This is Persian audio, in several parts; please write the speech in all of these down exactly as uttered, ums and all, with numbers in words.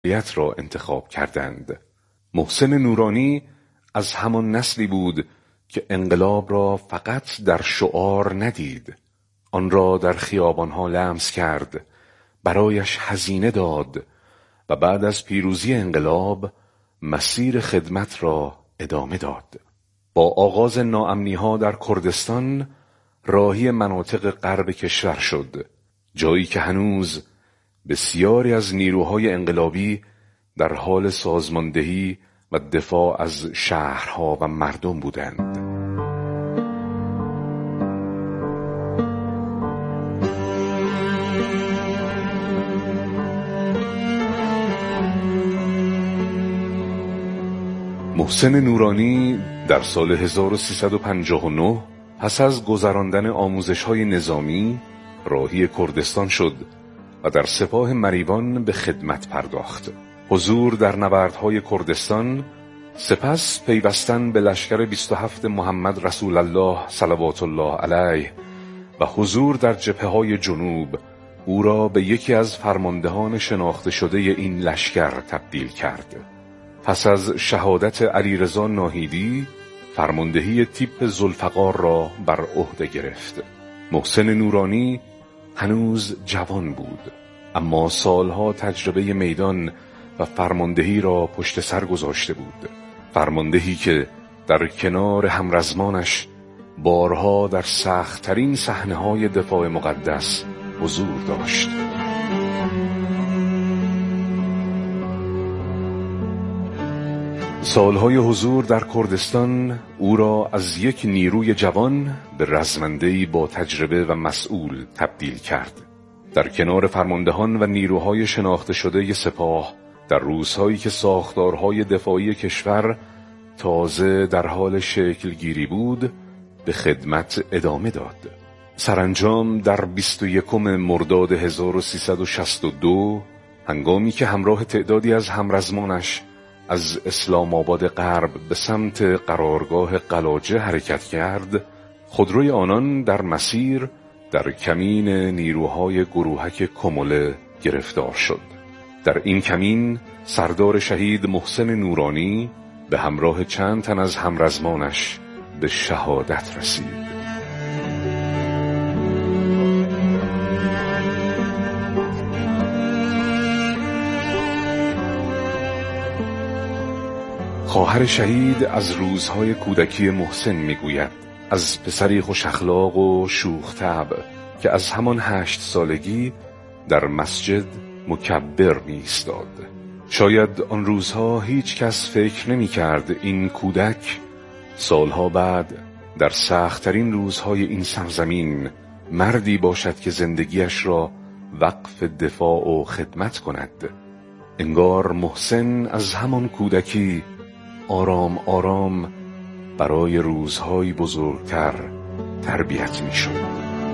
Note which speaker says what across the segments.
Speaker 1: مسئولیت را انتخاب کردند. محسن نورانی از همان نسلی بود که انقلاب را فقط در شعار ندید، آن را در خیابانها لمس کرد، برایش هزینه داد و بعد از پیروزی انقلاب مسیر خدمت را ادامه داد. با آغاز ناامنی‌ها در کردستان راهی مناطق غرب کشور شد، جایی که هنوز بسیاری از نیروهای انقلابی در حال سازماندهی و دفاع از شهرها و مردم بودند. محسن نورانی در سال هزار و سیصد و پنجاه و نه پس از گذراندن آموزش‌های نظامی راهی کردستان شد و در سپاه مریوان به خدمت پرداخت. حضور در نبردهای کردستان، سپس پیوستن به لشکر بیست و هفت محمد رسول الله صلوات الله علیه و حضور در جبهه‌های جنوب او را به یکی از فرماندهان شناخته شده این لشکر تبدیل کرد. پس از شهادت علیرضا ناهیدی فرماندهی تیپ ذوالفقار را بر عهده گرفت. محسن نورانی هنوز جوان بود، اما سالها تجربه میدان و فرماندهی را پشت سر گذاشته بود. فرماندهی که در کنار همرزمانش بارها در سخت‌ترین صحنه‌های دفاع مقدس حضور داشت. سالهای حضور در کردستان او را از یک نیروی جوان به رزمنده‌ای با تجربه و مسئول تبدیل کرد. در کنار فرماندهان و نیروهای شناخته شده سپاه، در روزهایی که ساختارهای دفاعی کشور تازه در حال شکل گیری بود، به خدمت ادامه داد. سرانجام در بیست و یکم مرداد هزار و سیصد و شصت و دو، هنگامی که همراه تعدادی از همرزمانش از اسلام آباد غرب به سمت قرارگاه قلاجه حرکت کرد، خودروی آنان در مسیر در کمین نیروهای گروهک کموله گرفتار شد. در این کمین سردار شهید محسن نورانی به همراه چند تن از همرزمانش به شهادت رسید. خواهر شهید از روزهای کودکی محسن میگوید: از پسری خوش اخلاق و شوخ طبع که از همان هشت سالگی در مسجد مکبر می ایستاد. شاید آن روزها هیچ کس فکر نمی کرد این کودک سالها بعد در سخت‌ترین روزهای این سرزمین مردی باشد که زندگیش را وقف دفاع و خدمت کند. انگار محسن از همان کودکی آرام آرام برای روزهای بزرگتر تربیت می شد.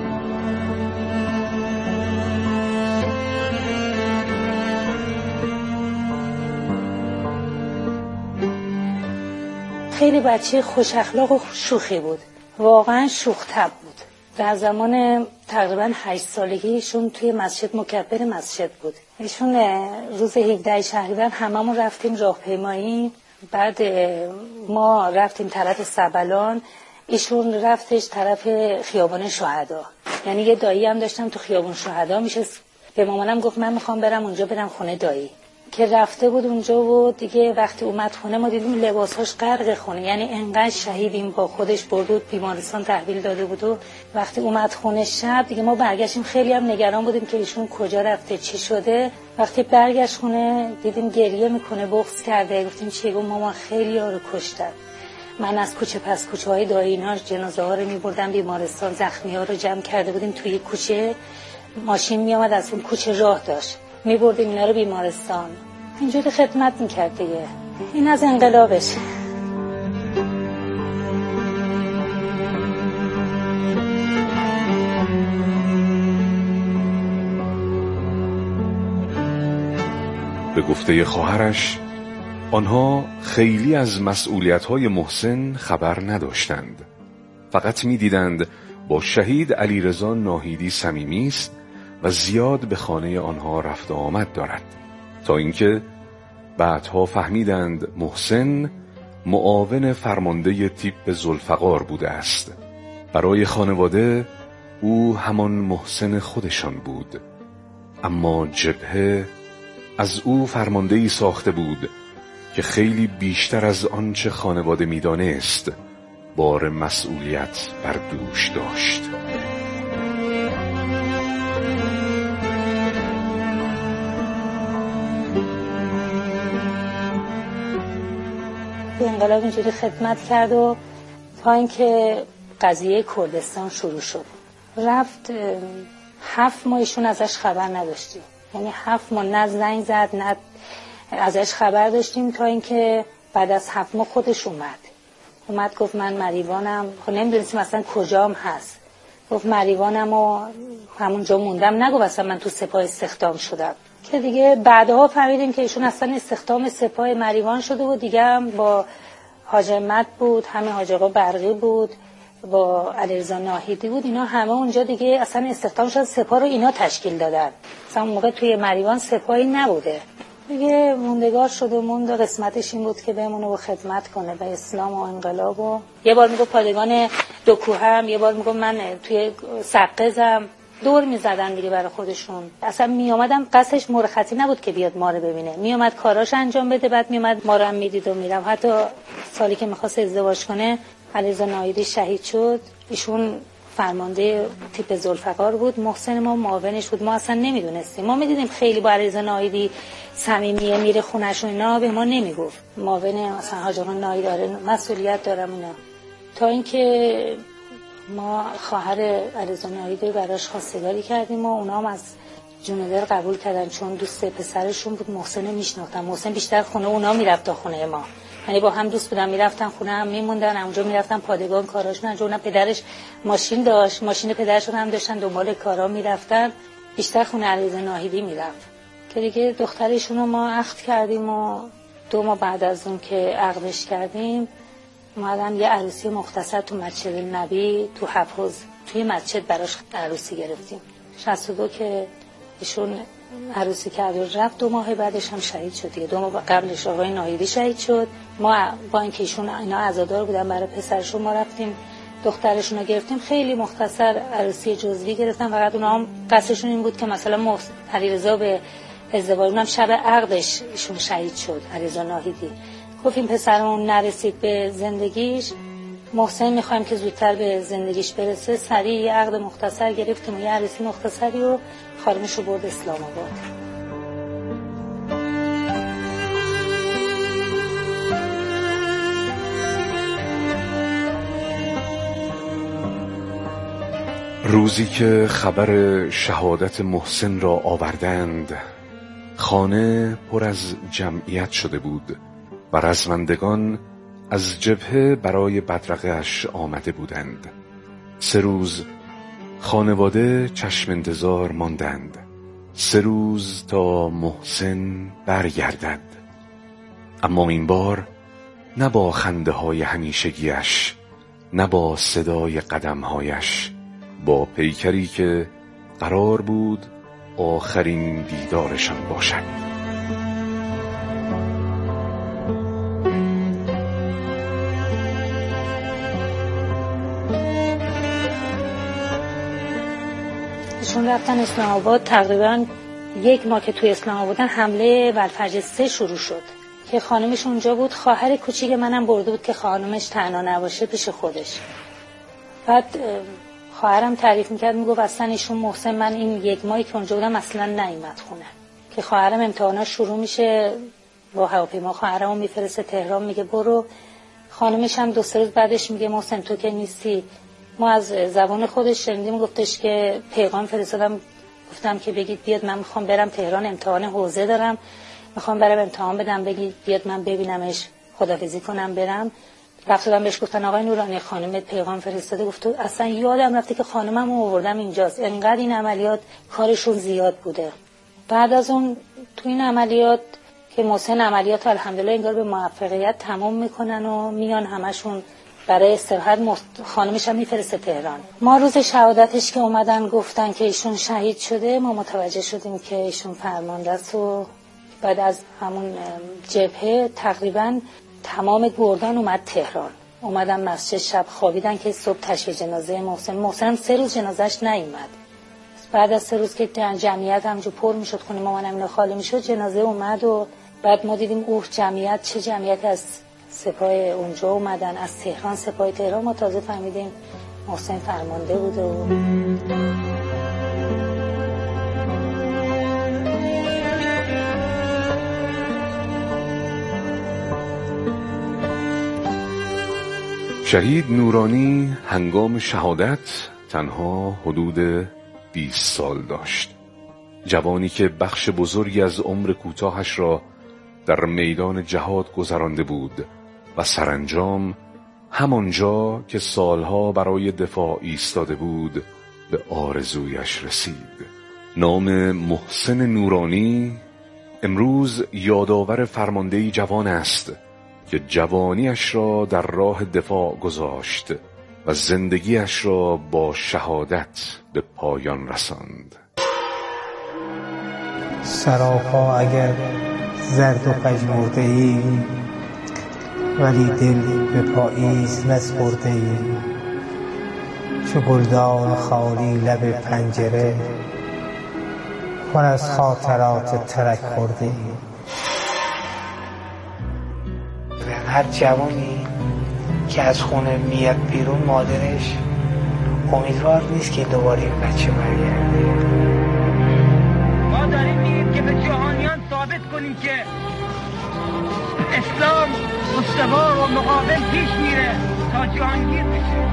Speaker 2: خیلی بچه خوش اخلاق و شوخی بود، واقعا شوخ طبع بود. در زمان تقریبا هشت سالگی ایشون توی مسجد مکبر مسجد بود. ایشون روز هفدهم شهریور هممون رفتیم راهپیمایی، بعد ما رفتیم طرف سبلان، ایشون رفتش طرف خیابان شهدا. یعنی یه دایی هم داشتم تو خیابان شهدا میشه، به مامانم گفت من میخوام برم اونجا، برم خونه دایی. که رفته بود اونجا و دیگه وقتی اومد خونه ما دیدیم لباساش غرق خونه، یعنی انقدر شهیدیم با خودش برد بیمارستان تحویل داده بود. و وقتی اومد خونه شب دیگه ما برگشتیم، خیلی هم نگران بودیم که ایشون کجا رفته، چی شده. وقتی برگشت خونه دیدیم گریه میکنه، بغض کرده. گفتیم چی؟ گفت مامان خیلی ها رو کشتن، من از کوچه پس کوچه های دایی اینا جنازه ها رو میبردم بیمارستان، زخمی ها رو جمع کرده بودیم توی کوچه، ماشین میامد از اون کوچه راه داشت میبردیم اینا رو بیمارستان. اینجوری خدمت میکرد دیگه. این از انقلابش.
Speaker 1: به گفته خواهرش، آنها خیلی از مسئولیت‌های محسن خبر نداشتند. فقط می‌دیدند با شهید علیرضا ناهیدی صمیمی است و زیاد به خانه آنها رفت و آمد دارد، تا اینکه بعدها فهمیدند محسن معاون فرمانده تیپ ذوالفقار بوده است. برای خانواده او همان محسن خودشان بود، اما جبهه از او فرماندهی ساخته بود که خیلی بیشتر از آنچه خانواده می‌دانست بار مسئولیت بر دوش داشت.
Speaker 2: به انقلاب اینجوری خدمت کرد و تا اینکه قضیه کردستان شروع شد رفت. هفت ماه ایشون ازش خبر نداشتیم، یعنی هفت ماه نه زنگ زد نه ازش خبر داشتیم، تا اینکه بعد از هفت ماه خودش اومد اومد گفت من مریوانم. خب نمیدونستیم اصلا کجام هست. گفت مریوانم و همونجا موندم. نگفت اصلا من تو سپاه استخدام شدم، که دیگه بعدها فهمیدیم که ایشون اصلا استخدام سپاه مریوان شده و دیگه هم با حاج احمد بود، همه حاج آقا برقی بود، با علیرضا ناهیدی بود، اینا همه اونجا دیگه اصلا استخدام شد. سپاه رو اینا تشکیل دادن. مثلا اون موقع توی مریوان سپاهی نبوده. دیگه موندگار شد و موند و قسمتش این بود که بمونه و خدمت کنه به اسلام و انقلاب. و یه بار میگه پادگان دو کوهم، یه بار میگه من توی سقزم. دور میزدن دیگه برای خودشون. اصلا میومدم قصدش مرخصی نبود که بیاد ما رو ببینه، میومد کاراش انجام بده، بعد میومد ما رو هم میدید و میرم. حتی سالی که میخواست ازدواج کنه علیرضا ناهیدی شهید شد، ایشون فرمانده تیپ ذوالفقار بود، محسن ما معاونش بود. ما اصلا نمیدونستیم، ما میدیدیم خیلی با علیرضا ناهیدی صمیمیه، میره خونش و اینا، به ما نمیگفت معاون مثلا حاج آقا ناهیدی داره مسئولیت دارم اینا. تا اینکه ما خواهر علیرضا ناهیدی براش خواستگاری کردیم و اونا هم از جونور قبول کردن، چون دوست پسرشون بود. محسن میشناختن، محسن بیشتر خونه اونا میرفت تا خونه ما، یعنی با هم دوست بودن، میرفتن خونه هم میموندن، اونجا میرفتن پادگان کاراشون انجام. اونم پدرش ماشین داشت، ماشین پدرشون هم داشتن، دنبال کارا میرفتن. بیشتر خونه علیرضا ناهیدی میرفت. که دیگه دخترشون رو ما عقد کردیم و دو ماه بعد از اون که عقدش کردیم اومدن یه عروسی مختصر تو مسجد نبی تو حفظ توی مسجد براش عروسی گرفتیم. شصت و دو که ایشون عروسی کرد و رفت، دو ماه بعدش هم شهید شد دیگه. دو ماه قبلش آقای ناهیدی شهید شد. ما با اینکه ایشون اینا عزادار بودن برای پسرشون، ما رفتیم دخترشون رو گرفتیم. خیلی مختصر عروسی جزئی گرفتن، فقط اونا هم قصدشون این بود که مثلا علیرضا به ازدواج، اونم شب عقدش ایشون شهید شد علیرضا ناهیدی. گفت این پسرمون نرسید به زندگیش، محسن میخوایم که زودتر به زندگیش برسه. سریع یه عقد مختصر گرفتیم و یه عروسی مختصری و خانمش رو برد اسلام آباد.
Speaker 1: روزی که خبر شهادت محسن را آوردند، خانه پر از جمعیت شده بود و رزمندگان از جبهه برای بدرقه‌اش آمده بودند. سه روز خانواده چشم انتظار ماندند، سه روز تا محسن برگردد. اما این بار نه با خنده های همیشگیش، نه با صدای قدمهایش، با پیکری که قرار بود آخرین دیدارشان باشد.
Speaker 2: ایشون رفتن اسلام آباد. تقریبا یک ماه که توی اسلام آباد بودن، حمله والفجر سه شروع شد که خانمش اونجا بود. خواهر کوچیک منم برده بود که خانمش تنها نباشه پیش خودش. بعد خواهرم تعریف میکرد، میگفت اصلا ایشون محسن من این یک ماهی که اونجا بودم اصلا نیومد خونه. که خواهرم امتحاناش شروع میشه، با هواپیما خواهرمو میفرسته تهران، میگه برو. خانمش هم دو سه روز بعدش میگه محسن تو که نیستی. ما از زبان خودش شنیدیم، گفتش که پیغام فرستادم، گفتم که بگید بیاد من میخوام برم تهران، امتحان حوزه دارم، میخوام برم امتحان بدم، بگید بیاد من ببینمش، خدافظی کنم برم. رفتم بهش گفتن آقای نورانی خانمت پیغام فرستاده. گفت اصلا یادم رفته که خانممو آوردم اینجاست. انقدر این عملیات کارشون زیاد بوده. بعد از اون تو این عملیات که محسن عملیات الحمدلله انگار به موفقیت تمام میکنن و میان همشون برای استراحت. خانمش هم میفرسته تهران. ما روز شهادتش که اومدن گفتن که ایشون شهید شده، ما متوجه شدیم که ایشون فرمانده است و بعد از همون جبهه تقریبا تمام گردان اومد تهران، اومدن مسجد، شب خوابیدن که صبح تشییع جنازه محسن محسن سه روز جنازش نیومد. بعد از سه روز که جمعیت همجور پر میشد، خونه مامان امینا خالی میشد، جنازه اومد و بعد ما دیدیم اوه جمعیت چه جمعیت از سپاه اونجا اومدن، از تهران، سپاه تهران. ما تازه فهمیدیم محسن فرمانده بود. و
Speaker 1: شهید نورانی هنگام شهادت تنها حدود بیست سال داشت. جوانی که بخش بزرگی از عمر کوتاهش را در میدان جهاد گذرانده بود و سرانجام همانجا که سالها برای دفاع ایستاده بود به آرزویش رسید. نام محسن نورانی امروز یادآور فرماندهی جوان است که جوانیش را در راه دفاع گذاشت و زندگیش را با شهادت به پایان رساند.
Speaker 3: سراپا اگر زرد و پژمرده ای، ولی دل به پاییز نسپرده ای. چو گلدان خالی لب پنجره، پر از خاطرات ترک خورده ای.
Speaker 4: هر جوانی که از خونه میاد بیرون، مادرش امیدوار نیست که دوباره این بچه برگرده.
Speaker 5: ما داریم میریم که به جهانیان ثابت کنیم که اسلام استوار و مقاوم پیش میره تا جهانگیر بشه.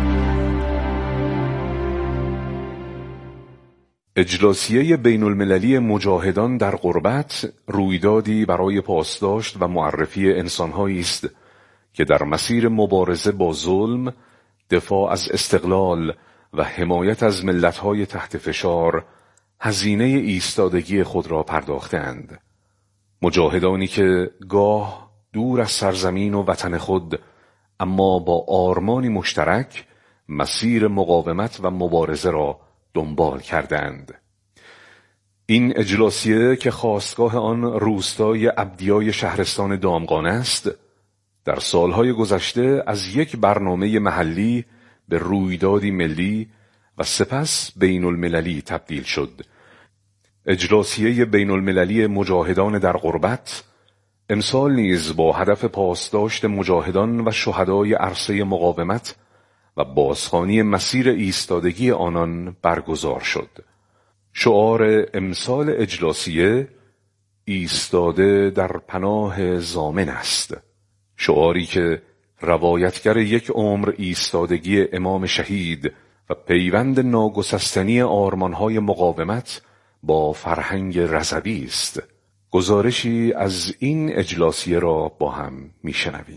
Speaker 1: اجلاسیه بین المللی مجاهدان در غربت رویدادی برای پاسداشت و معرفی انسانهایی است که در مسیر مبارزه با ظلم، دفاع از استقلال و حمایت از ملت‌های تحت فشار هزینه ایستادگی خود را پرداختند. مجاهدانی که گاه دور از سرزمین و وطن خود اما با آرمانی مشترک مسیر مقاومت و مبارزه را دنبال کردند. این اجلاسیه که خاستگاه آن روستای عبدیای شهرستان دامغان است، در سالهای گذشته از یک برنامه محلی به رویدادی ملی و سپس بین المللی تبدیل شد. اجلاسیه بین المللی مجاهدان در غربت امسال نیز با هدف پاسداشت مجاهدان و شهدای عرصه مقاومت و بازخوانی مسیر ایستادگی آنان برگزار شد. شعار امسال اجلاسیه ایستاده در پناه ضامن است، شعاری که روایتگر یک عمر ایستادگی امام شهید و پیوند ناگسستنی آرمانهای مقاومت با فرهنگ رضوی است. گزارشی از این اجلاسیه را با هم میشنویم.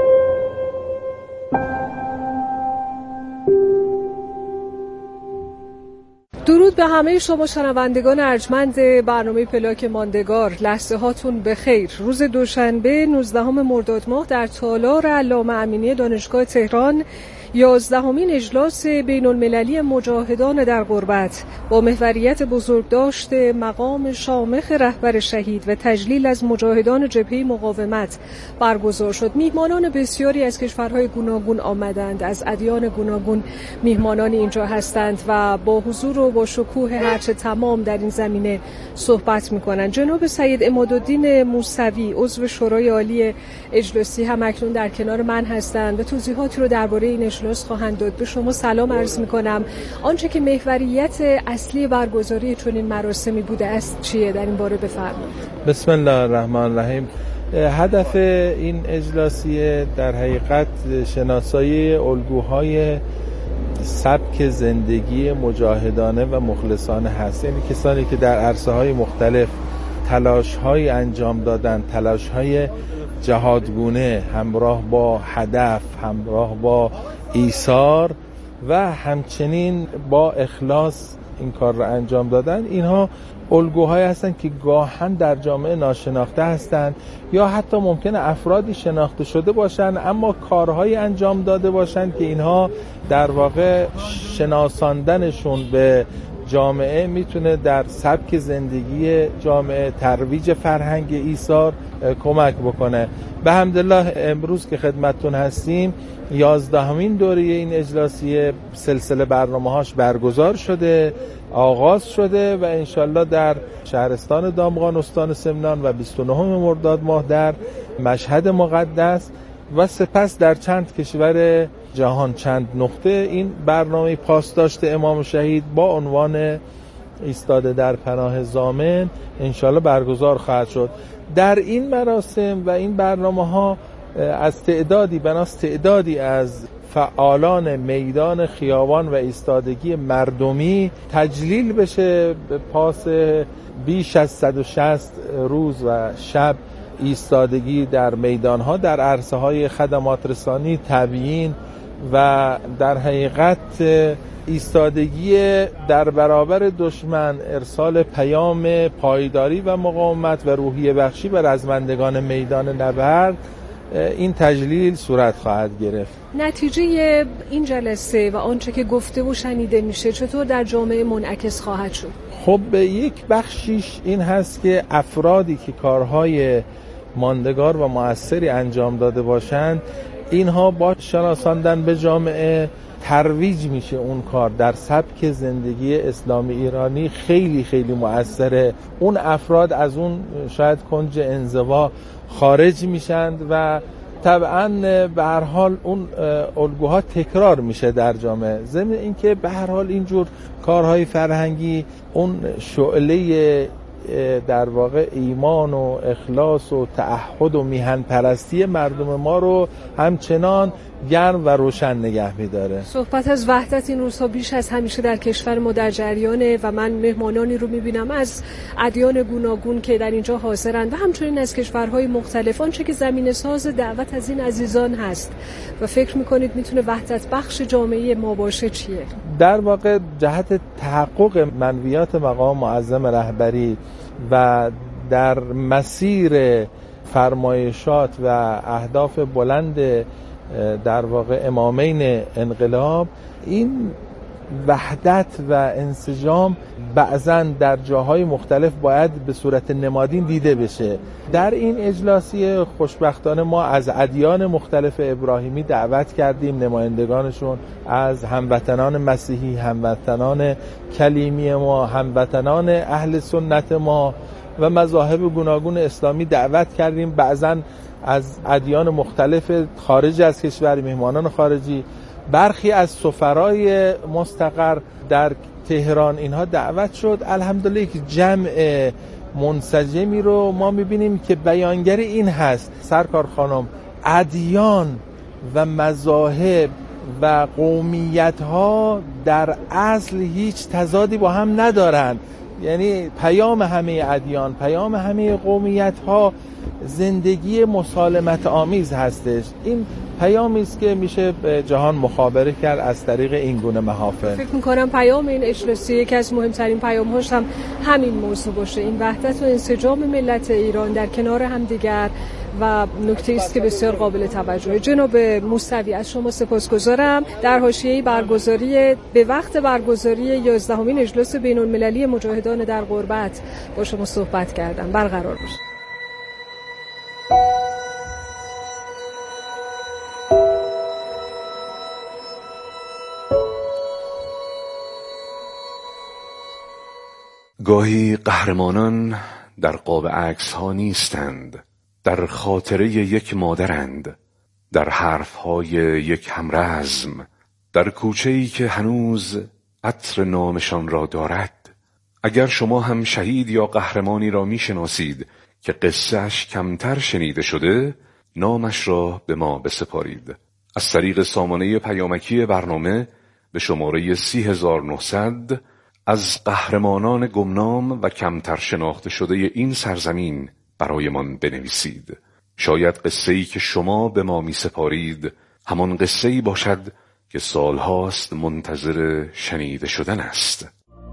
Speaker 6: درود به همه شما شنوندگان ارجمند برنامه پلاک ماندگار. لحظه هاتون بخیر. روز دوشنبه نوزدهم مرداد ماه در تالار علامه امینی دانشگاه تهران یازدهمین اجلاس بین المللی مجاهدان در غربت با محوریت بزرگداشت مقام شامخ رهبر شهید و تجلیل از مجاهدان جبهه مقاومت برگزار شد. میهمانان بسیاری از کشورهای گوناگون آمدند، از ادیان گوناگون میهمانان اینجا هستند و با حضور و با شکوه هرچه تمام در این زمینه صحبت میکنند. جناب سید عمادالدین موسوی عضو شورای عالی اجلاسی هم اکنون در کنار من هستند و توضیحاتی رو درباره این اجلاس خواهند داد. به شما سلام عرض میکنم. آنچه که محوریت اصلی برگزاری چنین مراسمی بوده است چیه؟ در این باره بفرمایید.
Speaker 7: بسم الله الرحمن الرحیم. هدف این اجلاسیه در حقیقت شناسایی الگوهای سبک زندگی مجاهدانه و مخلصانه هست، یعنی کسانی که در عرصه‌های مختلف تلاش‌های انجام دادن، تلاش‌های جهادگونه همراه با هدف، همراه با ایثار و همچنین با اخلاص این کار را انجام دادن. اینها الگوهایی هستند که گاهن در جامعه ناشناخته هستند یا حتی ممکنه افرادی شناخته شده باشند اما کارهایی انجام داده باشند که اینها در واقع شناساندنشون به جامعه میتونه در سبک زندگی جامعه، ترویج فرهنگ ایثار کمک بکنه. به حمدالله امروز که خدمتتون هستیم یازدهمین دوره این اجلاسیه سلسله برنامه‌هاش برگزار شده، آغاز شده و انشالله در شهرستان دامغان استان سمنان و بیست و نهم مرداد ماه در مشهد مقدس و سپس در چند کشور جهان چند نقطه این برنامه پاسداشت امام شهید با عنوان ایستاده در پناه ضامن انشالله برگزار خواهد شد. در این مراسم و این برنامه‌ها از تعدادی بناس تعدادی از فعالان میدان خیابان و ایستادگی مردمی تجلیل بشه به پاس بیش از صد و شصت روز و شب ایستادگی در میدانها، در عرصه‌های خدمات رسانی، تبیین و در حقیقت ایستادگی در برابر دشمن، ارسال پیام پایداری و مقاومت و روحیه بخشی بر رزمندگان میدان نبرد این تجلیل صورت خواهد گرفت.
Speaker 6: نتیجه این جلسه و آنچه که گفته و شنیده میشه چطور در جامعه منعکس خواهد شد؟
Speaker 7: خب یک بخشیش این هست که افرادی که کارهای ماندگار و مؤثری انجام داده باشند اینها با شناساندن به جامعه ترویج میشه اون کار در سبک زندگی اسلامی ایرانی خیلی خیلی مؤثره. اون افراد از اون شاید کنج انزوا خارج میشند و طبعاً به هر حال اون الگوها تکرار میشه در جامعه. ضمن اینکه به هر حال اینجور کارهای فرهنگی اون شعله در واقع ایمان و اخلاص و تعهد و میهن پرستی مردم ما رو همچنان گرم و روشن نگه می‌داره.
Speaker 6: صحبت از وحدت این روزها بیش از همیشه در کشور ما در جریانه و من مهمانانی رو می‌بینم از ادیان گوناگون که در اینجا حاضرند و همچنین از کشورهای مختلف. آنچه که زمینه ساز دعوت از این عزیزان هست و فکر می‌کنید میتونه وحدت بخش جامعه ما باشه چیه؟ در
Speaker 7: واقع جهت تحقق منویات مقام معظم رهبری و در مسیر فرمایشات و اهداف بلند در واقع امامین انقلاب این وحدت و انسجام بعضاً در جاهای مختلف باید به صورت نمادین دیده بشه. در این اجلاسی خوشبختانه ما از ادیان مختلف ابراهیمی دعوت کردیم نمایندگانشون، از هموطنان مسیحی، هموطنان کلیمی ما، هموطنان اهل سنت ما و مذاهب گوناگون اسلامی دعوت کردیم. بعضاً از ادیان مختلف خارج از کشور، مهمانان خارجی، برخی از سفرای مستقر در تهران اینها دعوت شد. الحمدلله یک جمع منسجمی رو ما میبینیم که بیانگر این هست سرکار خانم، ادیان و مذاهب و قومیت ها در اصل هیچ تضادی با هم ندارن. یعنی پیام همه ادیان، پیام همه قومیت ها زندگی مسالمت آمیز هستش. این پیامی است که میشه به جهان مخابره کرد از طریق این گونه محافل.
Speaker 6: فکر می‌کنم پیام این اجلاسی یکی از مهمترین پیام‌هاش هم همین موضوع باشه، این وحدت و انسجام ملت ایران در کنار همدیگر و نکته است که بسیار قابل توجهه. جناب موسوی از شما سپاسگزارم. در حاشیه برگزاری به وقت برگزاری یازدهمین اجلاس بین‌المللی مجاهدان در غربت با شما صحبت کردم. برقرار باشید.
Speaker 1: گاهی قهرمانان در قاب عکس ها نیستند، در خاطره یک مادرند، در حرف های یک همرزم، در کوچه‌ای که هنوز عطر نامشان را دارد. اگر شما هم شهید یا قهرمانی را میشناسید که قصه‌اش کمتر شنیده شده، نامش را به ما بسپارید. از طریق سامانه پیامکی برنامه به شماره سی هزار و نهصد از قهرمانان گمنام و کمتر شناخته شده این سرزمین برایمان بنویسید. شاید قصه‌ای که شما به ما می سپارید همان قصه‌ای باشد که سالهاست منتظر شنیده شدن است.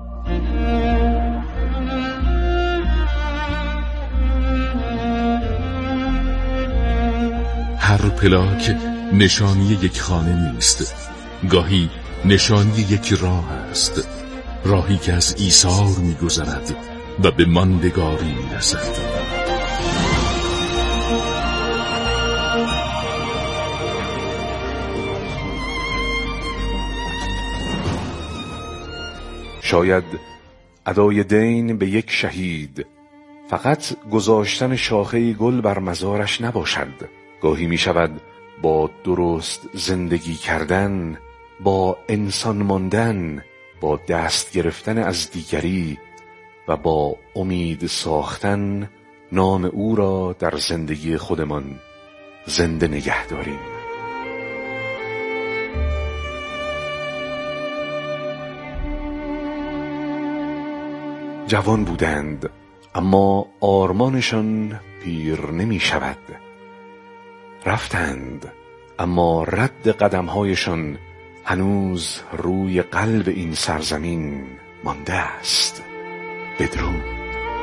Speaker 8: هر پلاک نشانی یک خانه نیست، گاهی نشانی یک راه است. راهی که از ایثار می‌گذرد و به ماندگاری می‌رسد.
Speaker 1: شاید ادای دین به یک شهید فقط گذاشتن شاخه گل بر مزارش نباشد. گاهی می شود با درست زندگی کردن، با انسان ماندن، با دست گرفتن از دیگری و با امید ساختن نام او را در زندگی خودمان زنده نگه داریم. جوان بودند اما آرمانشان پیر نمی شود. رفتند اما رد قدمهایشان هنوز روی قلب این سرزمین مانده است. بدرود.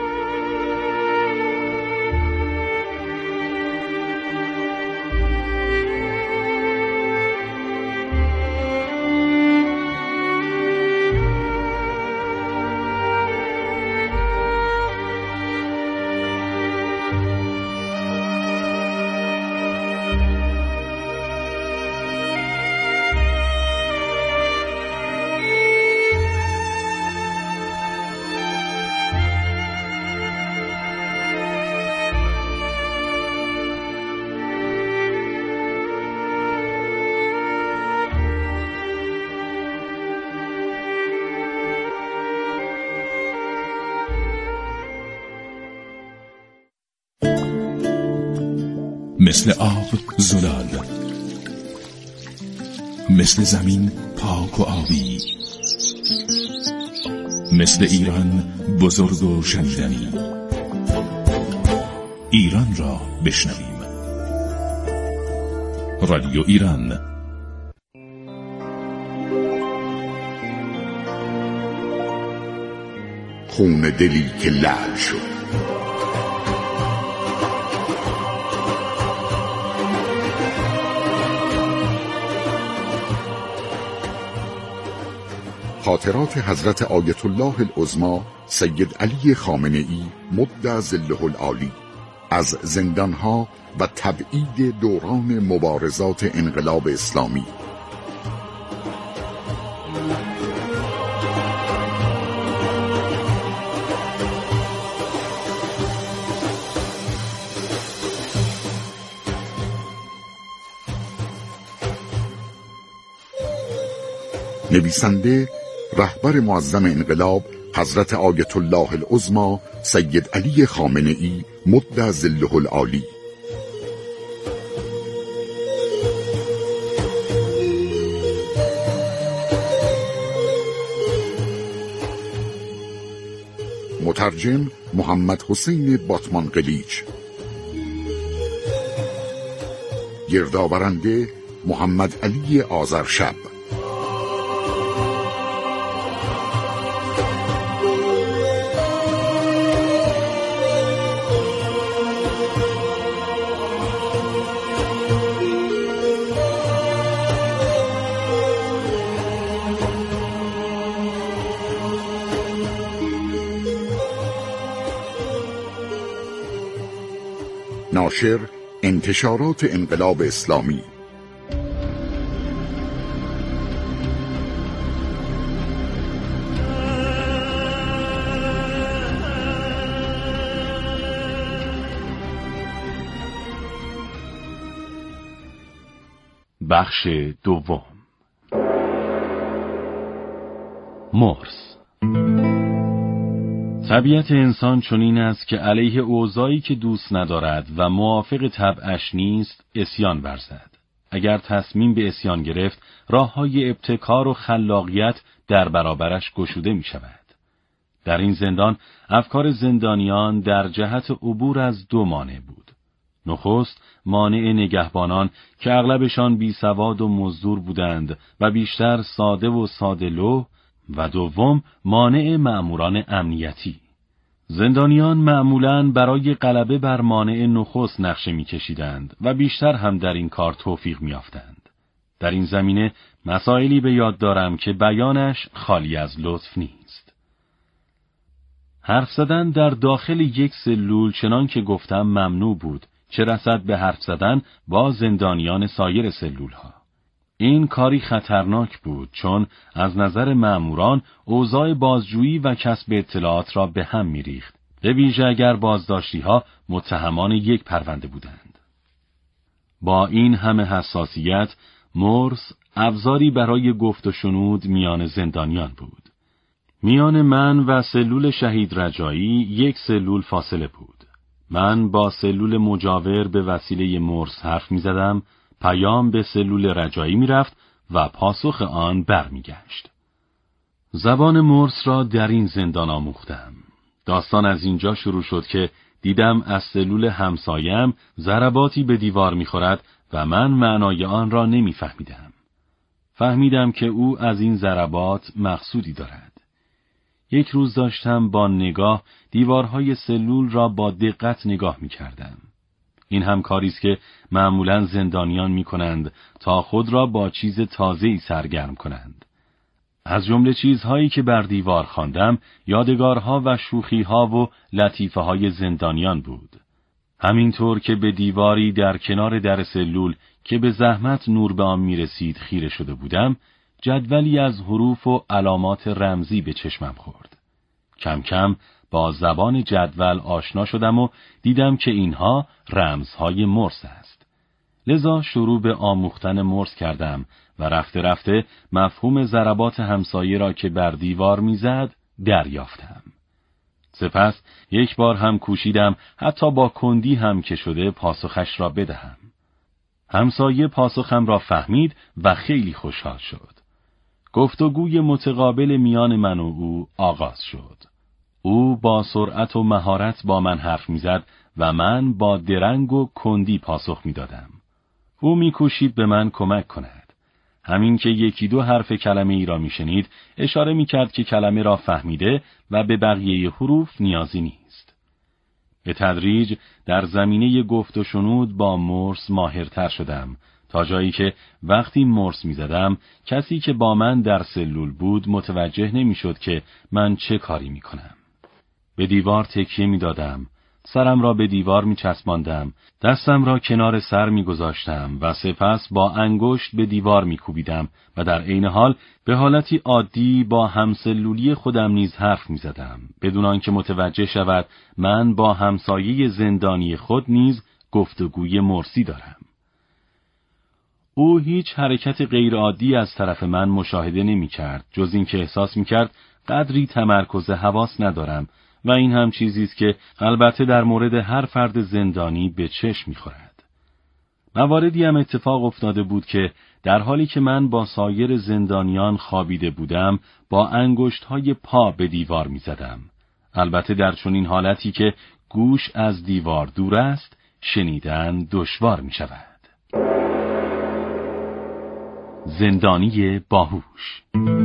Speaker 8: مثل آب زلال، مثل زمین پاک و آبی، مثل ایران بزرگ و شنیدنی. ایران را بشنویم. رادیو ایران.
Speaker 9: خون دلی که لعل شد، خاطرات حضرت آیت الله العظمی سید علی خامنه‌ای مد ظله العالی از زندانها و تبعید دوران مبارزات انقلاب اسلامی. نویسنده رهبر معظم انقلاب حضرت آیت الله العظمی سید علی خامنه‌ای مد ظله العالی. مترجم محمد حسین باتمان قلیچ. گردآورنده محمد علی آذرشب. ناشر انتشارات انقلاب اسلامی.
Speaker 10: بخش دوم. مرس. طبیعت انسان چنین است که علیه اوضاعی که دوست ندارد و موافق طبعش نیست اسیان ورزد. اگر تصمیم به اسیان گرفت، راه‌های ابتکار و خلاقیت در برابرش گشوده می شود. در این زندان، افکار زندانیان در جهت عبور از دو مانع بود. نخست، مانع نگهبانان که اغلبشان بی سواد و مزدور بودند و بیشتر ساده و ساده‌لوح، و دوم مانع مأموران امنیتی. زندانیان معمولاً برای غلبه بر مانع نخست نقشه می‌کشیدند و بیشتر هم در این کار توفیق می‌یافتند. در این زمینه مسائلی به یاد دارم که بیانش خالی از لطف نیست. حرف زدن در داخل یک سلول چنان که گفتم ممنوع بود، چه رسد به حرف زدن با زندانیان سایر سلول ها. این کاری خطرناک بود چون از نظر مأموران اوضاع بازجویی و کسب اطلاعات را به هم می‌ریخت، به ویژه اگر بازداشتی ها متهمان یک پرونده بودند. با این همه حساسیت، مرس ابزاری برای گفت و شنود میان زندانیان بود. میان من و سلول شهید رجایی یک سلول فاصله بود. من با سلول مجاور به وسیله مرس حرف می زدم، پیام به سلول رجایی می رفت و پاسخ آن بر می گشت. زبان مرس را در این زندان آموختم. داستان از اینجا شروع شد که دیدم از سلول همسایم ضرباتی به دیوار می خورد و من معنای آن را نمی فهمیدم. فهمیدم که او از این ضربات مقصودی دارد. یک روز داشتم با نگاه دیوارهای سلول را با دقت نگاه می کردم. این هم کاری است که معمولاً زندانیان می کنند تا خود را با چیز تازه‌ای سرگرم کنند. از جمله چیزهایی که بر دیوار خواندم، یادگارها و شوخیها و لطیفه‌های زندانیان بود. همینطور که به دیواری در کنار در سلول که به زحمت نور به آن می رسید خیره شده بودم، جدولی از حروف و علامات رمزی به چشمم خورد. کم کم با زبان جدول آشنا شدم و دیدم که اینها رمزهای مرس است. لذا شروع به آموختن مرس کردم و رفته رفته مفهوم ضربات همسایه را که بر دیوار میزد دریافتم. سپس یک بار هم کوشیدم حتی با کندی هم که شده پاسخش را بدهم. همسایه پاسخم را فهمید و خیلی خوشحال شد. گفتگوی متقابل میان من و او آغاز شد. او با سرعت و مهارت با من حرف میزد و من با درنگ و کندی پاسخ میدادم. او میکوشید به من کمک کند. همین که یکی دو حرف کلمه ای را میشنید، اشاره میکرد که کلمه را فهمیده و به بقیه حروف نیازی نیست. به تدریج در زمینه گفت و شنود با مرس ماهرتر شدم، تا جایی که وقتی مرس میزدم کسی که با من در سلول بود متوجه نمیشد که من چه کاری میکنم. به دیوار تکیه میدادم، سرم را به دیوار میچسباندم، دستم را کنار سر میگذاشتم و سپس با انگشت به دیوار میکوبیدم و در عین حال به حالتی عادی با همسلولی خودم نیز حرف میزدم، بدون آنکه متوجه شود من با همسایه زندانی خود نیز گفتگوی مرسی دارم. او هیچ حرکت غیرعادی از طرف من مشاهده نمی کرد، جز این که احساس می کرد قدری تمرکز حواس ندارم و این هم چیزی است که البته در مورد هر فرد زندانی به چشم می خورد. مواردی هم اتفاق افتاده بود که در حالی که من با سایر زندانیان خوابیده بودم با انگشت‌های پا به دیوار می زدم. البته در چنین حالتی که گوش از دیوار دور است، شنیدن دشوار می شود. زندانی باهوش.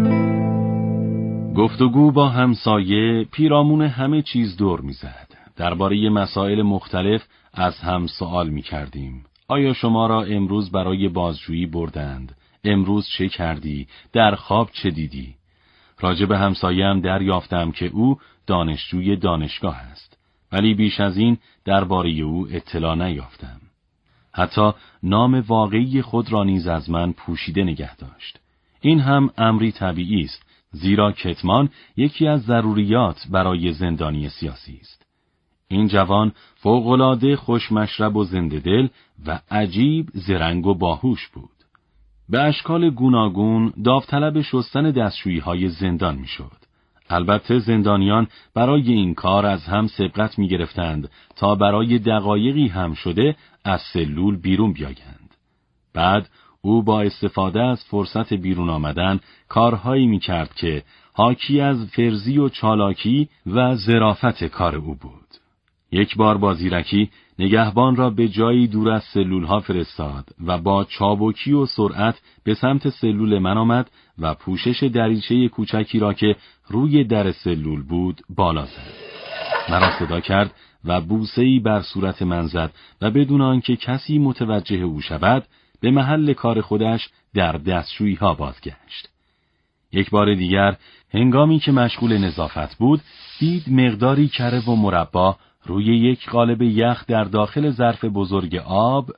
Speaker 10: گفتگو با همسایه پیرامون همه چیز دور میزد. درباره مسائل مختلف از هم سوال میکردیم. آیا شما را امروز برای بازجویی بردند؟ امروز چه کردی؟ در خواب چه دیدی؟ راجع به همسایه‌ام دریافتم که او دانشجوی دانشگاه است، ولی بیش از این درباره او اطلاع نیافتم. حتی نام واقعی خود را نیز از من پوشیده نگه داشت. این هم امری طبیعی است، زیرا کتمان یکی از ضروریات برای زندانی سیاسی است. این جوان فوق‌العاده خوشمشرب و زنده دل و عجیب زرنگ و باهوش بود. به اشکال گوناگون داوطلب شستن دستشویی‌های زندان می‌شد. البته زندانیان برای این کار از هم سبقت می‌گرفتند تا برای دقایقی هم شده از سلول بیرون بیایند. بعد او با استفاده از فرصت بیرون آمدن کارهایی می‌کرد که حاکی از فرزی و چالاکی و ظرافت کار او بود. یک بار با زیرکی نگهبان را به جایی دور از سلول‌ها فرستاد و با چابکی و سرعت به سمت سلول من آمد و پوشش دریچه کوچکی را که روی در سلول بود بالا زد. مرا صدا کرد و بوسه‌ای بر صورت من زد و بدون آنکه کسی متوجه او شود به محل کار خودش در دستشویی ها بازگشت. یک بار دیگر هنگامی که مشغول نظافت بود، دید مقداری کره و مربا روی یک قالب یخ در داخل ظرف بزرگ آب